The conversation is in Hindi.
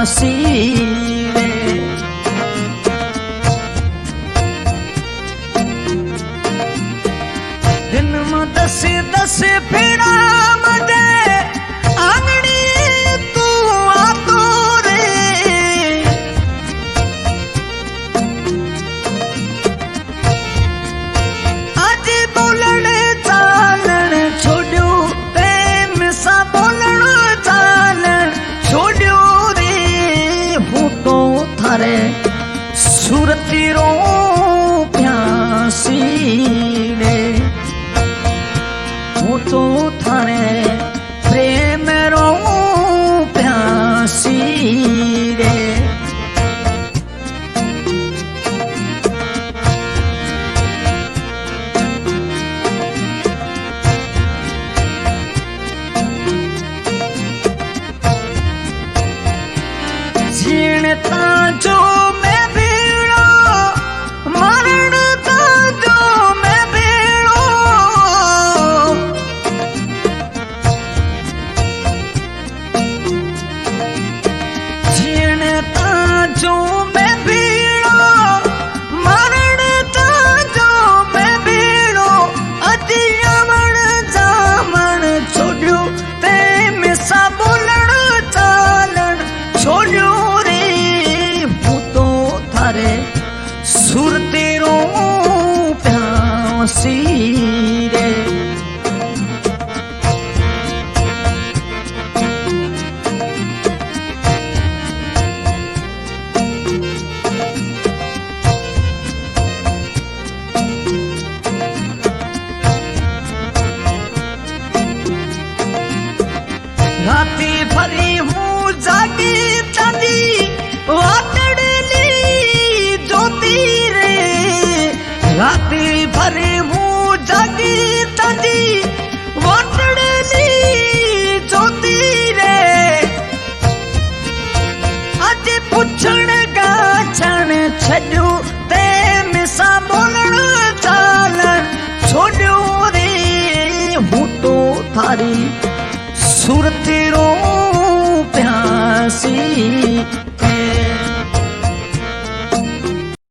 प्यासी रे। दिन में 10-10 फेरा मजे आंगड़ी तू आतो रे। आज बोलण चालन छोड़ो प्रेम सा बोलण चालन छोड़ो रे। हूँ तो थारे सुरती रो प्यासी रे। हूँ तो थारे प्रेम रो प्यासी रे। जीणता जो मैं भीड़ो मरणता जो मैं भीड़ो। जीणता जो मैं भीड़ो मरणता जो मैं भीड़ो। अतियावण जामण छोड़ो ते मिसा बोलण चालन छोड़ो सुरती रो प्यासी रे। राती भरी हूँ जागी चांदी वाटड़ली ज्योति रे। राती भरी हूँ जागी चांदी वाटड़ली ज्योति रे। आज पुछण गाछण छड़ो ते मिसा बोलण चालन छोड़ो रे। हूँ तो थारी सुरती रो प्यासी